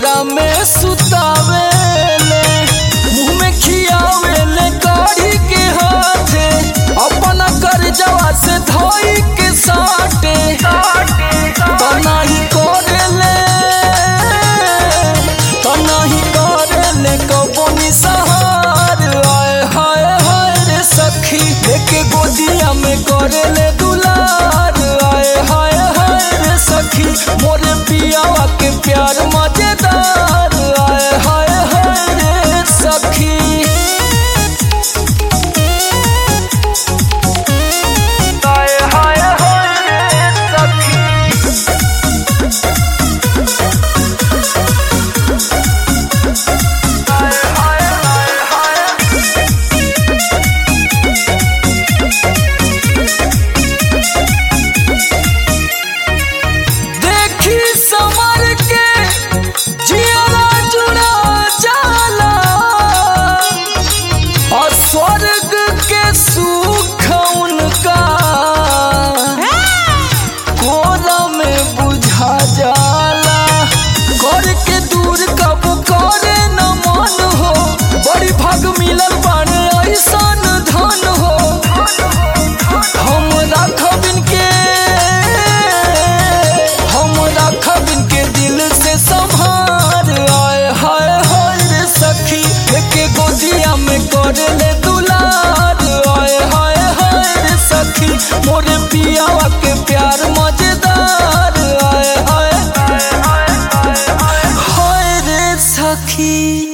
कोरा में सुतावेले, मुँह में खियावेले काढ़ी के हाथे, अपना करजवा से धोई के साटे तनाही करेले कबोनी सहार। आए हाय हाय रे सखी लेके गोदिया में करेले दुलार। आए हाय हाय रे सखी मोरे पियावा के प्यार मजेदार। आए हाय हाय रे सखी। स्वर्ग के सुख उनका कोरा में बुझा जाला, कर के दूर कब करे न मन हो, बड़ी भाग मिलल बाने ऐसन धन हो। हम राखबिन के दिल से संभार। आए हाय हाय रे सखी लेके गोदिया में करेले दुलार। आए हाय हाय रे सखी मोरे पियावा के प्यार मजेदार। आए हाय हाय रे सखी।